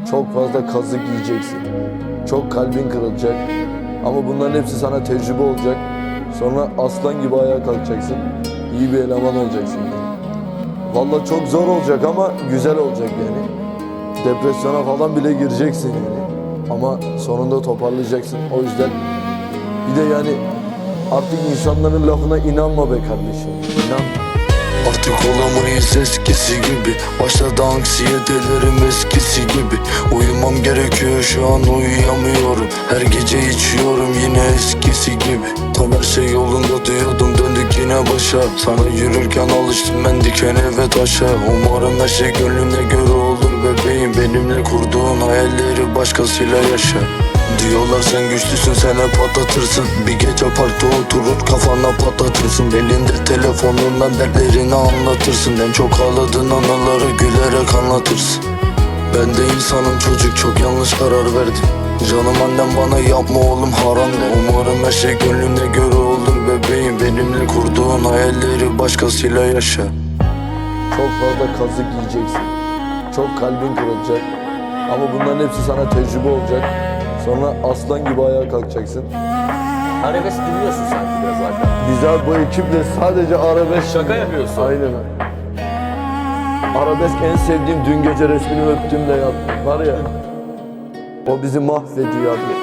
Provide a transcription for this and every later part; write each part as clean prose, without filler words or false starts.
Çok fazla kazık yiyeceksin. Çok kalbin kırılacak. Ama bunların hepsi sana tecrübe olacak. Sonra aslan gibi ayağa kalkacaksın. İyi bir eleman olacaksın yani. Vallahi çok zor olacak ama güzel olacak yani. Depresyona falan bile gireceksin yani. Ama sonunda toparlayacaksın. O yüzden bir de yani artık insanların lafına inanma be kardeşim. İnanma. Artık olamayız eskisi gibi. Başladı anksiyetelerim eskisi gibi. Uyumam gerekiyor, şu an uyuyamıyorum. Her gece içiyorum yine eskisi gibi. Tam her şey yolunda diyordum, döndük yine başa. Sana yürürken alıştım ben dikene ve taşa. Umarım her şey gönlümde göre olur bebeğim. Benimle kurduğun hayalleri başkasıyla yaşa. Diyorlar sen güçlüsün, sen hep patlatırsın. Bir gece parkta oturur kafana patlatırsın. Elinde telefonundan dertlerini anlatırsın. En çok ağladığın anıları gülerek anlatırsın. Ben de insanım çocuk, çok yanlış karar verdim. Canım annem bana yapma oğlum haram de. Umarım her şey gönlüne göre olur bebeğim. Benimle kurduğun hayalleri başkasıyla yaşa. Çok fazla kazık yiyeceksin. Çok kalbin kırılacak. Ama bunların hepsi sana tecrübe olacak. Sonra aslan gibi ayağa kalkacaksın. Arabesk dinliyorsun sanki biraz zaten. Biz abi bu ekiple sadece arabesk... Şaka yapıyorsun. Aynen. Arabesk en sevdiğim, dün gece resmini öptüm de yattım. Var ya, o bizi mahvediyor abi.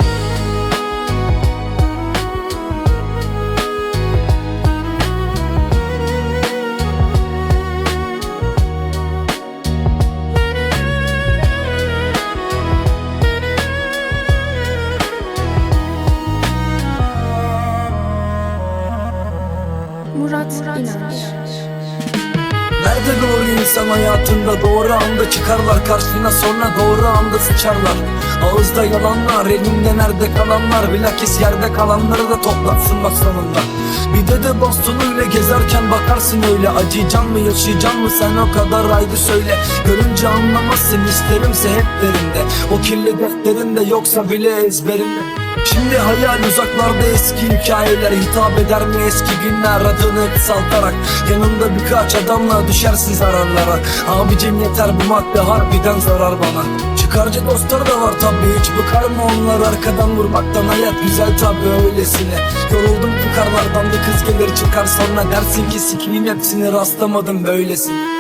Murat İnanç. Nerede doğru insan hayatında, doğru anda çıkarlar karşına, sonra doğru anda sıçarlar. Ağızda yalanlar, elinde nerede kalanlar, bilakis yerde kalanları da toplatsın bak sonunda. Bir de bastonuyla gezerken bakarsın öyle. Acıyacak mı yaşayacak mı sen, o kadar haydi söyle. Görünce anlamazsın, isterimse hep derinde. O kirli defterinde yoksa bile ezberinde. Şimdi hayal uzaklarda, eski hikayeler hitap eder mi eski günler, adını kısaltarak. Yanında birkaç adamla düşersin zararlara. Abicim yeter, bu madde harbiden zarar bana. Çıkarcı dostlar da var tabi, hiç bıkar mı onlar arkadan vurmaktan? Hayat güzel tabi öylesine. Yoruldum bu karlardan, bir kız gelir çıkar sonra dersin ki sikiyim hepsini, rastlamadım böylesin.